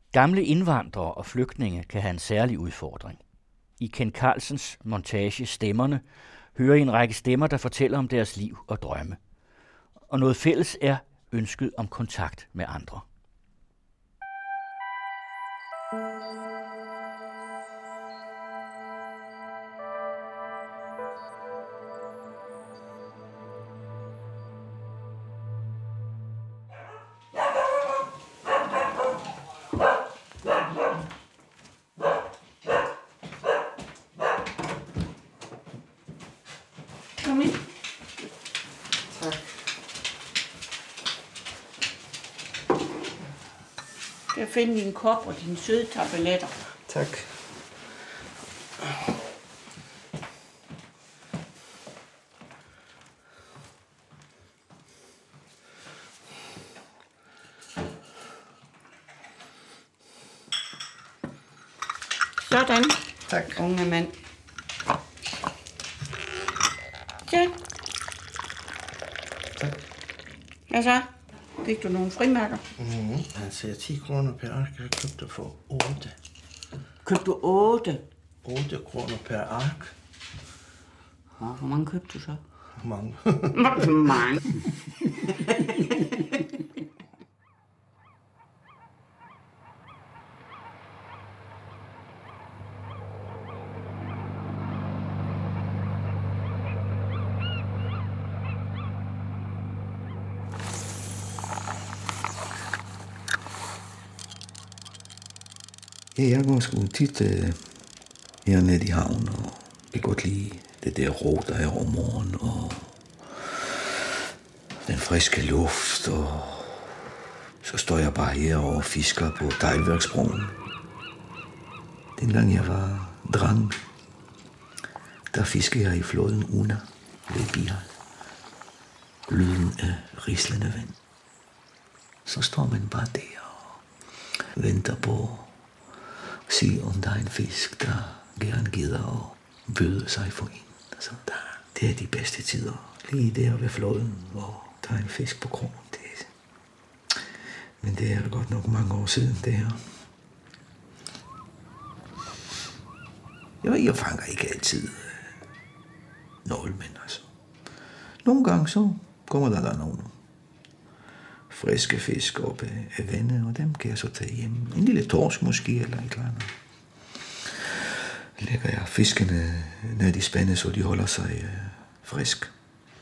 Gamle indvandrere og flygtninge kan have en særlig udfordring. I Ken Carlsens montage Stemmerne hører I en række stemmer, der fortæller om deres liv og drømme. Og noget fælles er ønsket om kontakt med andre. Kom ind. Tak. Jeg finder din kop og dine søde tabletter. Tak. Sådan. Tak. Unge mand. Ja. Tak. Hvad så? Fik du nogle frimærker? Han siger 10 kroner per ark. Jeg købte for 8. Købte du 8? 8 kroner per ark. Hvor mange købte du så? Mange. Mange. Ja, jeg går sgu tit hernede i havnen, og jeg kan godt lide det der ro, der er om morgenen, og den friske luft, og så står jeg bare her og fisker på Dejlværksbroen. Dengang jeg var dreng, der fiskede jeg i floden Una ved Bihar. Lyden af rislende vand. Så står man bare der og venter på se om der er en fisk, der gerne gider at bøde sig for en. Altså, det er de bedste tider. Lige der ved floden, hvor der er en fisk på krogen. Men det er godt nok mange år siden, det her. Jeg fanger ikke altid nålmænd, altså. Nogle gange så kommer der nogle friske fisk op af vandet, og dem kan jeg så tage hjem. En lille torsk måske, eller et eller andet. Lægger jeg fiskene ned i spande, så de holder sig frisk.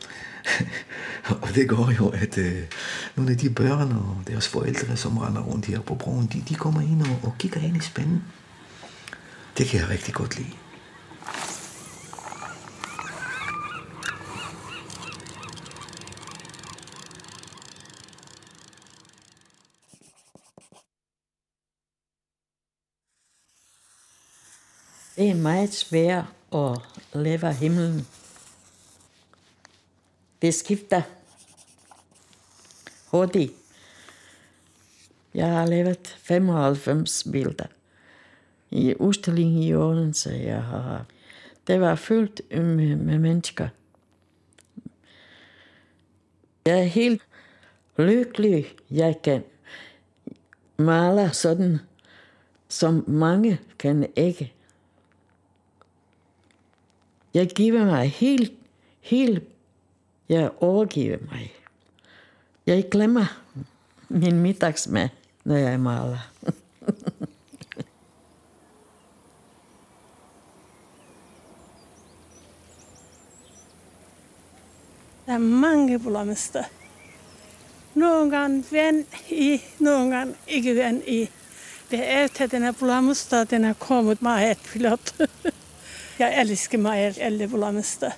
Og det går jo, at nogle af de børn og deres forældre, som render rundt her på broen, de kommer ind og kigger ind i spanden. Det kan jeg rigtig godt lide. Det er meget svært at leve himlen. Det skifter hurtigt. Jeg har lavet 95 billeder i udstilling i Odense. Det var fyldt med mennesker. Jeg er helt lykkelig, jeg kan male sådan, som mange kan ikke. Jeg giver mig helt, jeg overgiver mig. Jeg glemmer min middagsmad, når jeg maler. Der er mange blomster. Nogle gange vand i, nogle gange ikke vand i. Det er efter den her blomster, den er kommet meget flot. Jeg elsker mig alle blomster.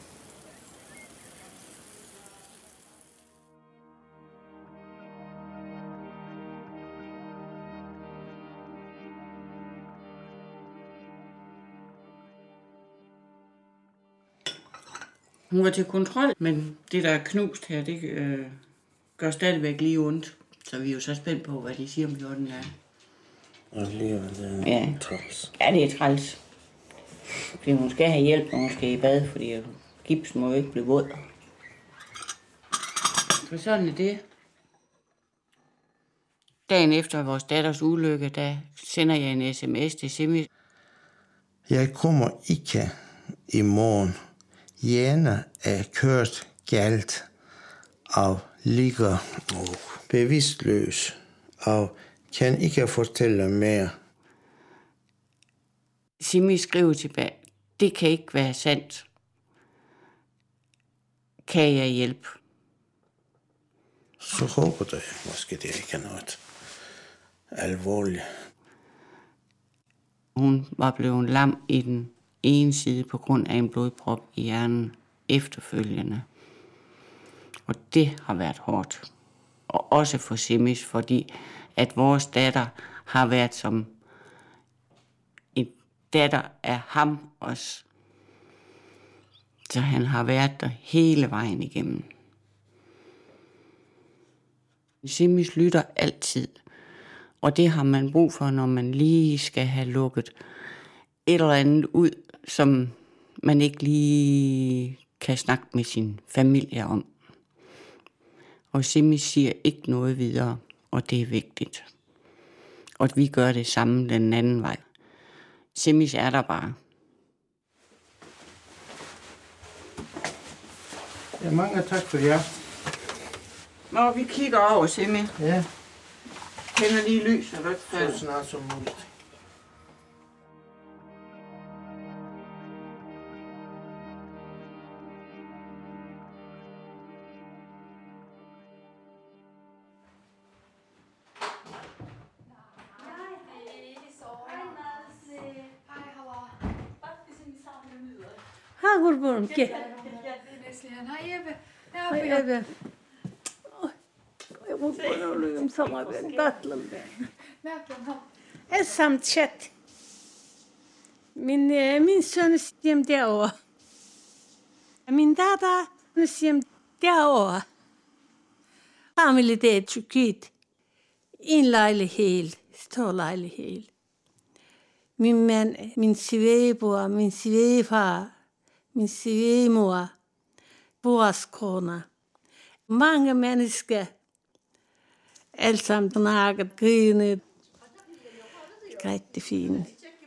Hun var til kontrol, men det, der er knust her, det gør stadigvæk lige ondt. Så vi er jo så spændt på, hvad de siger om jorden er. Og alligevel, det er træls. Ja, det er træls. Fordi hun skal have hjælp, når hun skal i bad, fordi gipsen må jo ikke blive våd. For sådan er det. Dagen efter vores datters ulykke, der sender jeg en sms til Simi. Jeg kommer ikke i morgen. Jane er kørt galt og ligger bevidstløs og kan ikke fortælle mere. Simi skriver tilbage, det kan ikke være sandt. Kan jeg hjælpe? Så håber jeg måske, det ikke er noget alvorligt. Hun var blevet lam i den ene side på grund af en blodprop i hjernen efterfølgende. Og det har været hårdt. Og også for Simis, fordi at vores datter har været som en datter af ham også. Så han har været der hele vejen igennem. Simis lytter altid. Og det har man brug for, når man lige skal have lukket et eller andet ud, som man ikke lige kan snakke med sin familie om. Og Simis siger ikke noget videre, og det er vigtigt. Og vi gør det samme den anden vej. Simis er der bare. Ja, mange tak for jer. Nå, vi kigger over, Simi. Ja, Tænder lige lys, eller hvad? så snart som muligt. Ha kurbanım gel. Ay Ebbe. Ay kurban olayım sana ben tatlım ben. Esam chat. Min søn er hjem derovre. Min datter er hjem derovre. Familie det er Tyrkiet. En lejlighed, stor lejlighed. Min mand, min svigerbror, min svigerfar, min svigermor, vores kone. Mange mennesker. Alt sammen snakket, grinet. Rigtig fint.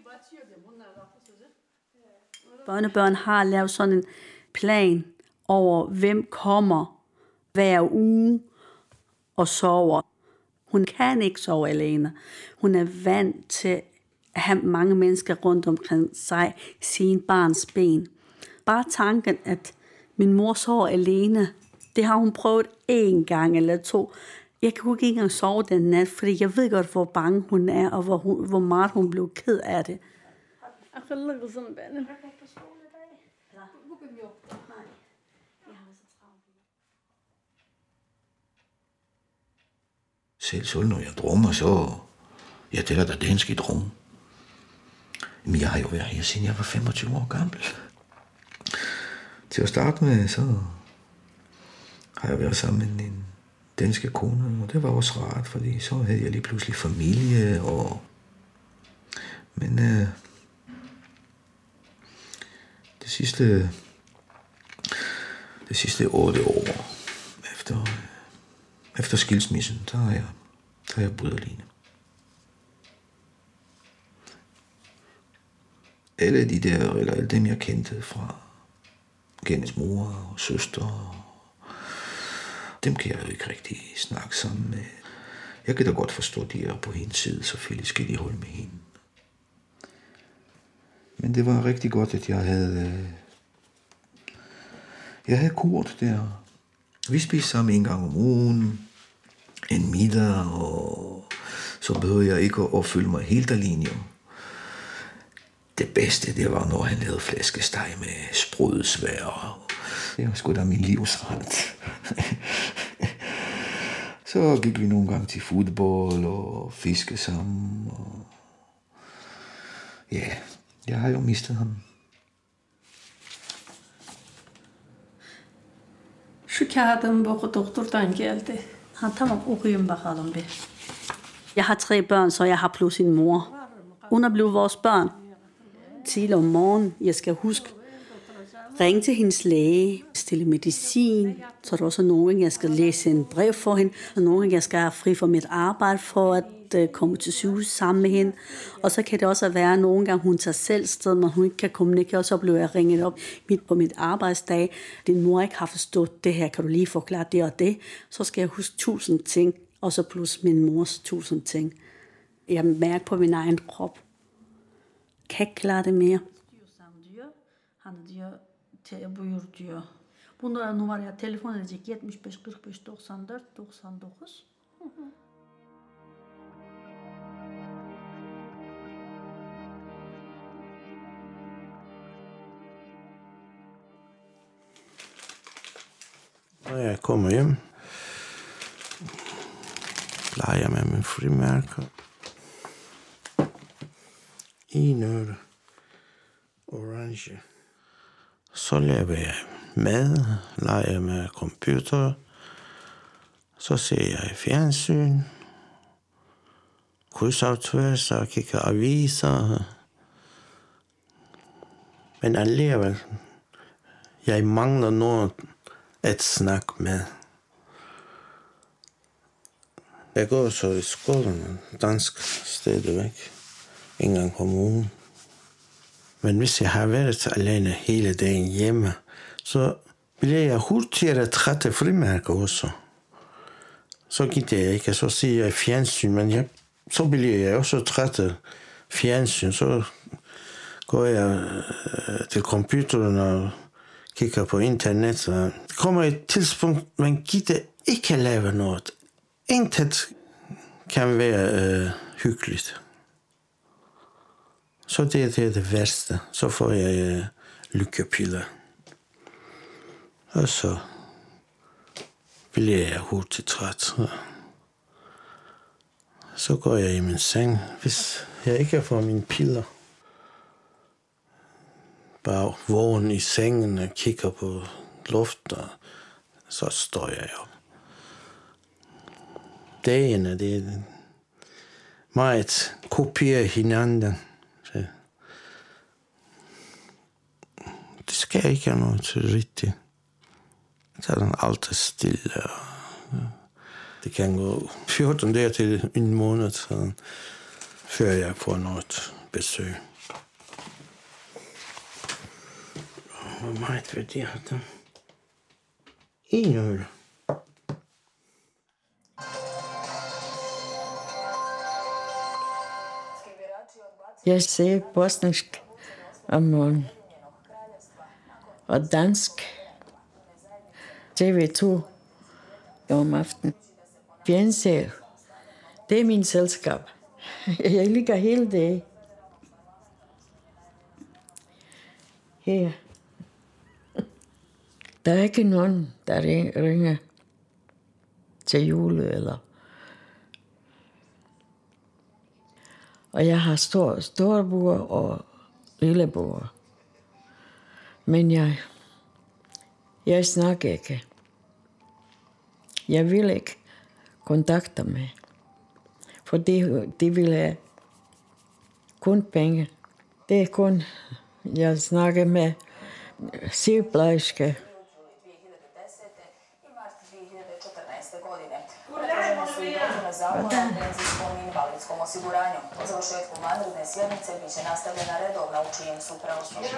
Børnebørn har lavet sådan en plan over, hvem kommer hver uge og sover. Hun kan ikke sove alene. Hun er vant til at have mange mennesker rundt omkring sig, sin barns ben. Bare tanken, at min mor sover alene, det har hun prøvet 1 gang eller 2. Jeg kunne ikke engang sove den nat, fordi jeg ved godt, hvor bange hun er, og hvor meget hun blev ked af det. Akıllı kızım benim. Selv når jeg drømmer, så jeg tæller da dansk i drømme. Men jeg har jo været her, siden jeg var 25 år gammel. Til at starte med, så har jeg været sammen med en danske kone, og det var også rart, fordi så havde jeg lige pludselig familie, men det sidste 8 år efter skilsmissen, der har jeg boet alene. Alle dem jeg kendte fra Gennes mor og søster, dem kan jeg jo ikke rigtig snakke sammen med. Jeg kan da godt forstå, at de er på hendes side, selvfølgelig skal de holde med hende. Men det var rigtig godt, at jeg havde Kurt der. Vi spiste sammen 1 gang om ugen, en middag, og så behøvede jeg ikke at føle mig helt alene. Det bedste, det var, når han lavede flæskesteg med sprøde svær. Det var sgu da min livsret. Så gik vi nogle gange til fodbold og fiske sammen. Og ja, jeg har jo mistet ham. Şu kağıdımı oku doktordan geldi. Ha, tamam, okuyun bakalım bir. Jeg har 3 børn, så jeg har plus en mor. Hun er blevet vores børn. Tidligere om morgenen, jeg skal huske, ringe til hendes læge, bestille medicin. Så er der også nogle gange, jeg skal læse en brev for hende. Og nogle gange, jeg skal have fri fra mit arbejde for at komme til sygehuset sammen med hende. Og så kan det også være, at nogle gange hun tager selv sted, men hun ikke kan kommunikere. Og så bliver jeg ringet op midt på mit arbejdsdag. Din mor ikke har forstået det her. Kan du lige forklare det og det? Så skal jeg huske 1000 ting. Og så plus min mors 1000 ting. Jeg mærker på min egen krop. Jeg kan ikke klare det mere. Han diyor buyur diyor. Bunlara numaraya telefon edecek 75 45 94 99. Når jeg kommer hjem, leger jeg med mine frimærker. Enøre. Orange. Så laver jeg mad, leger med computer. Så ser jeg fjernsyn. Krydsaftværelser, kigger aviser. Men alligevel, jeg mangler nogen at snakke med. Jeg går så i skolen, dansk stadigvæk, en gang om ugen. Men hvis jeg har været alene hele dagen hjemme, så bliver jeg hurtigere træt af frimærker også. Så gider jeg ikke, så siger jeg fjernsyn, men så bliver jeg også træt af fjernsyn. Så går jeg til computeren og kigger på internet. Så det kommer et tidspunkt, man gider ikke lave noget. Intet kan være hyggeligt. Så det er det værste. Så får jeg lykkepiller. Og så bliver jeg hurtigt træt. Så går jeg i min seng, hvis jeg ikke får mine piller. Bare vågen i sengen og kigger på luft, og så står jeg op. Dagene, det er meget kopiere hinanden. Det skal ikke have noget til rigtigt. Så er den altid stille. Det kan gå 14 dage til en måned, før jeg får noget besøg. Hvor meget værdi har det? 1 euro. Jeg ser bosnisk om morgenen og dansk TV2 om aftenen. Fjernsyn, det er min selskab. Jeg ligger hele dagen her. Der er ikke nogen, der ringer til jul eller. Og jeg har storebror og lillebror. Men jeg snakker ikke. Jeg vil ikke kontakte med. For de vil have kun penge. Det er kun, jeg snakker med sygeplejerske. Zakona o penzijskom i invalidskom osiguranju. Po završetku vanredne sjednice biće nastavljena redovna u čijem su pravosnošnicu.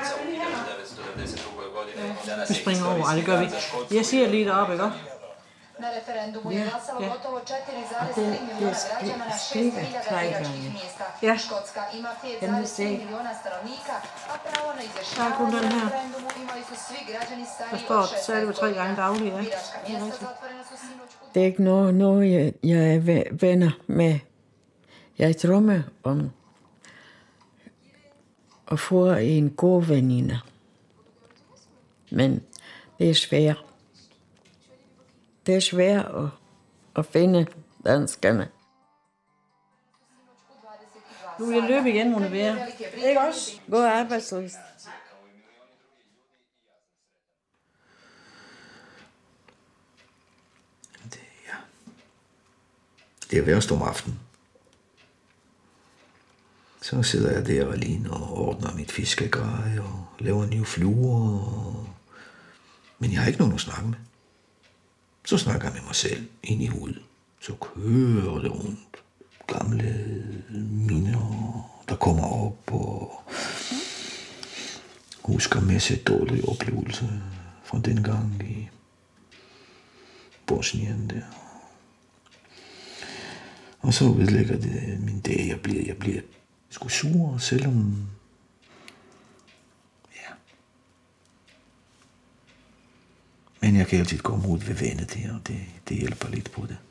Vi springer over, det gør vi. Jeg siger lige deroppe, ikke? Na referendumu je glasalo gotovo 4,3 miliona građana na 6.000 biračkih mjesta. Škotska ima 5,3 miliona stanovnika, a pravo na izjašnjavanje na referendumu imali su svi građani stariji od 16 godina. Biračka mjesta zatvorena su sinoć u... Det er ikke noget jeg er venner med. Jeg drømmer om at få en god veninde. Men det er svært. Det er svært at finde danskerne. Nu vil jeg løbe igen, må det være. Ikke også? Gå arbejdsløs. Det er værst om aftenen. Så sidder jeg der alene og ordner mit fiskegrej og laver nye fluer og Men jeg har ikke nogen at snakke med. Så snakker jeg med mig selv ind i hovedet. Så kører det rundt. Gamle minder, der kommer op og husker masse dårlige oplevelser fra den gang i Bosnien der. Og så udlægger det min dag. Jeg bliver sgu sur, selvom... Ja. Men jeg kan altid komme ud ved vandet der, og det hjælper lidt på det.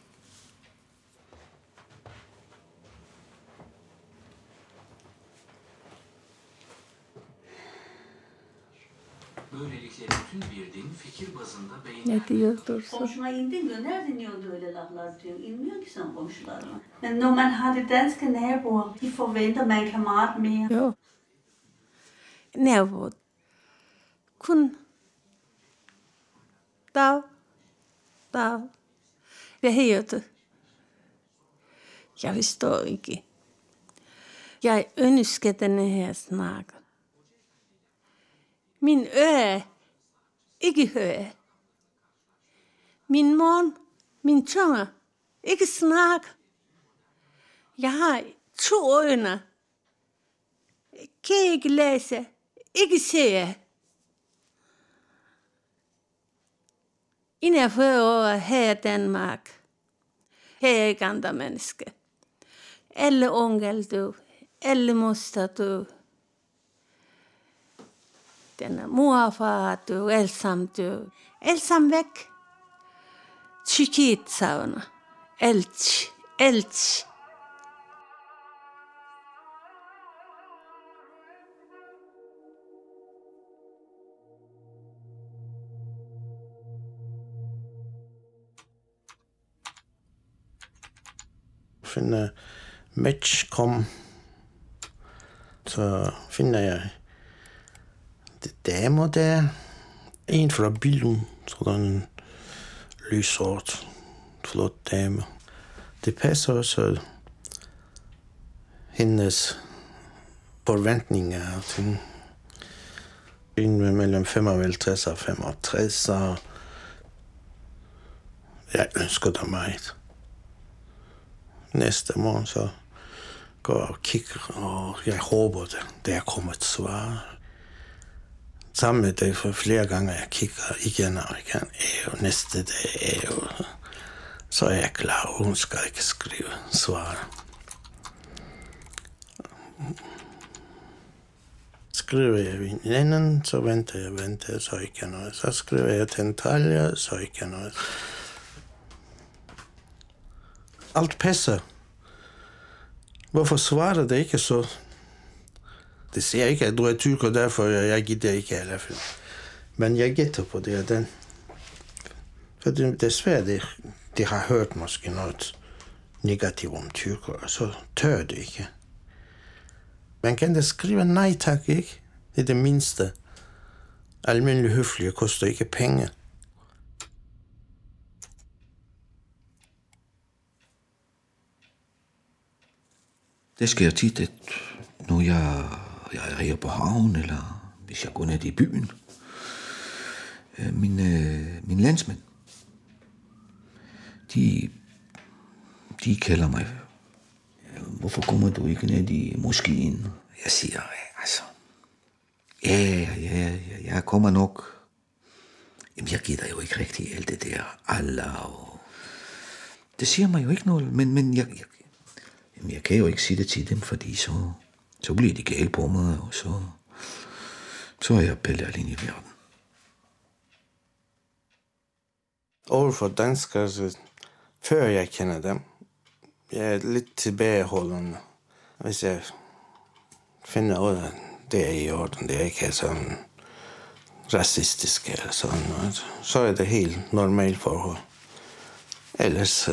Böylelikle bütün bir din fikir bazında Ne diyor Dursun? Komşuna indin mi? Nereden yiyordu öyle laflar diyor. İnmiyor ki sen komşularına. Men når man har de danske naboer, de forventer, man kan meget mere. Jo. Naboer. Kun dag. Hvad hedder det? Jeg forstår ikke. Jeg ønsker denne her snak. Min øre ikke høre. Min mund, min tunge ikke snakke. Jeg har 2 øjne. Kan ikke læse, ikke se. Inden 40 år her i Danmark. Her er ikke andre mennesker. Alle unge er døde. Alle moster døde. Den er mor og far døde. Alle sammen døde. Alle sammen væk. Tyrkiet savner. Alt. Finder match kom, så finder jeg damer der. En fra Billund, sådan en lysort, flot dame. Det passer også hendes forventninger til mellem 55 og 65, så jeg ønsker det meget. Næste morgen så går jeg og kigger, og jeg håber, der kommer et svar. Sammen med det for flere gange, jeg kigger igen og igen, næste dag, så er jeg klar, hun skal ikke skrive svar. Skriver jeg veninden, så venter jeg, så ikke noget. Så skriver jeg til Natalia, så ikke noget. Alt passer. Hvorfor svarer det ikke så? Det siger ikke, at du er tyrker, derfor jeg gider ikke i alle fald. Men jeg gætter på det, den. For det er svært, de har hørt måske noget negativt om tyrker, og så tør det ikke. Man kan da skrive nej tak, ikke? Det er det mindste. Almindelig høflige koster ikke penge. Det sker tit, at når jeg er her på havnen, eller hvis jeg går ned i byen, min landsmænd, de kalder mig, hvorfor kommer du ikke ned i moskeen? Jeg siger, altså, jeg kommer nok. Jamen, jeg gider jo ikke rigtig alt det der, Allah, og det siger mig jo ikke noget, men jeg kan jo ikke sige det til dem, fordi så bliver de gale på mig, og så er jeg Pelle alene i verden. Overfor danskere, før jeg kender dem, jeg er lidt tilbageholdende. Hvis jeg finder ud af, det er i orden, det er ikke sådan racistisk eller sådan noget, så er det helt normalt forhold. Ellers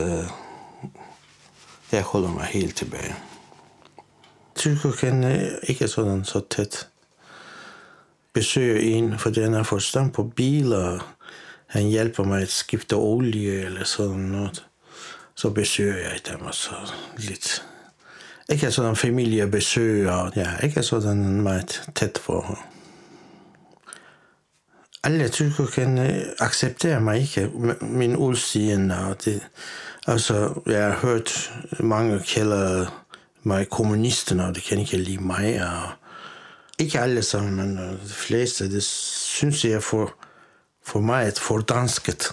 jeg holder mig helt tilbage. Tyrker kan ikke sådan så tæt besøge en, fordi han har forstand på biler. Han hjælper mig at skifte olie eller sådan noget. Så besøger jeg dem og så lidt. Ikke sådan familiebesøg, og ja, ikke sådan meget tæt forhold. alle tykker kan acceptere mig ikke, min udseende. Og det, altså, jeg har hørt mange kalder mig kommunisten, og det kan ikke lide mig. Og ikke alle sammen, men de fleste, det synes jeg for mig er for dansket.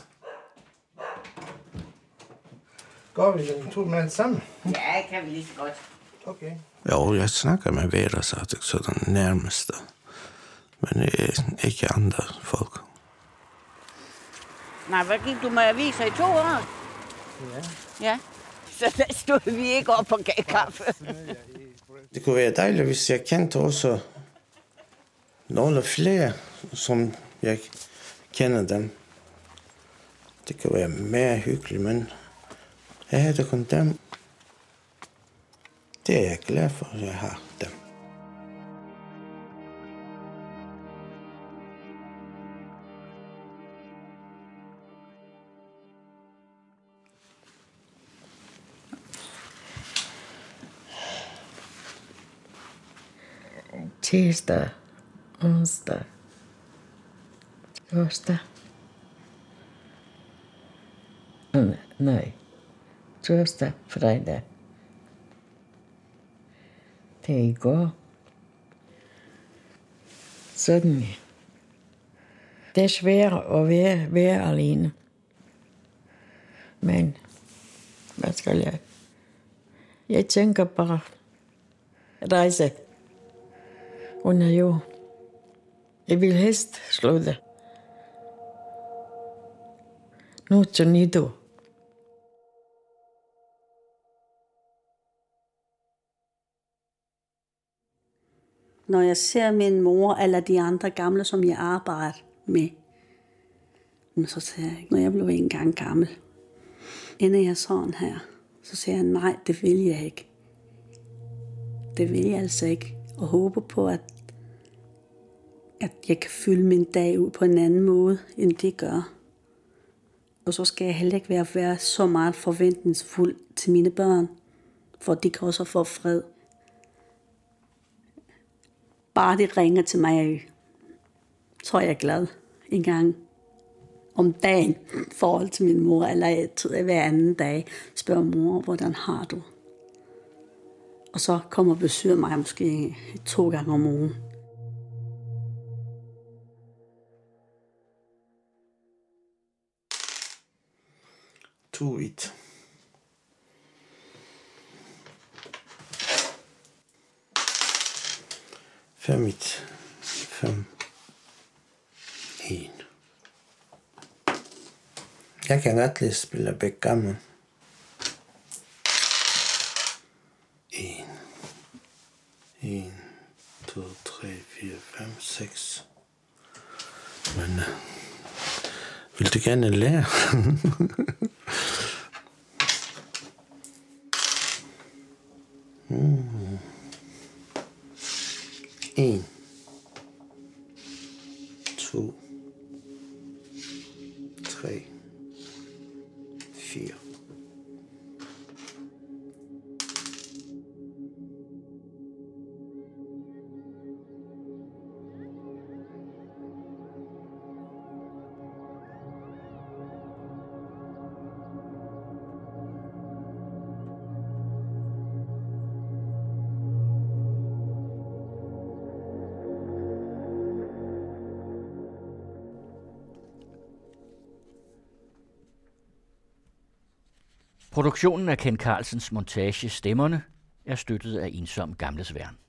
Går vi en tur med det sammen? Ja, kan vi lige så godt. Okay. Jo, jeg snakker med Vera, så det er sådan nærmeste. Men ikke andre folk. Nej, hvad gik du med aviser i 2 år? Ja. Så der stod vi ikke op og gav kaffe. Det kunne være dejligt, hvis jeg kendte også nogle flere, som jeg kender dem. Det kan være mere hyggeligt, men jeg har det kun dem. Det er jeg glad for, at jeg har dem. Tirsdag, onsdag, torsdag. Nej, torsdag, fredag. Det er i går. Sådan. Det er svært at være alene. Men, hvad skal jeg? Jeg tænker bare at rejse under jord. Jeg vil helst slå det. Nu til nytår. Når jeg ser min mor eller de andre gamle, som jeg arbejder med, så siger jeg, når jeg blev engang gammel, ender jeg sådan her, så siger jeg, nej, det vil jeg ikke. Det vil jeg altså ikke. Og håber på, at jeg kan fylde min dag ud på en anden måde, end det gør. Og så skal jeg heller ikke være så meget forventningsfuld til mine børn, for de kan også få fred. Bare de ringer til mig, så er jeg glad en gang om dagen i forhold til min mor, eller hver anden dag spørger mor, hvordan har du? Og så kommer og besøger mig måske 2 gange om ugen. To it. Fem. 1. Jeg kan godt lide at spille backgammon. 1, 2, 3, 4, 5, 6. Men vil du gerne lære? 1, 2, 3, 4. Produktionen af Ken Carlsens montage Stemmerne er støttet af Ensom Gamles Værn.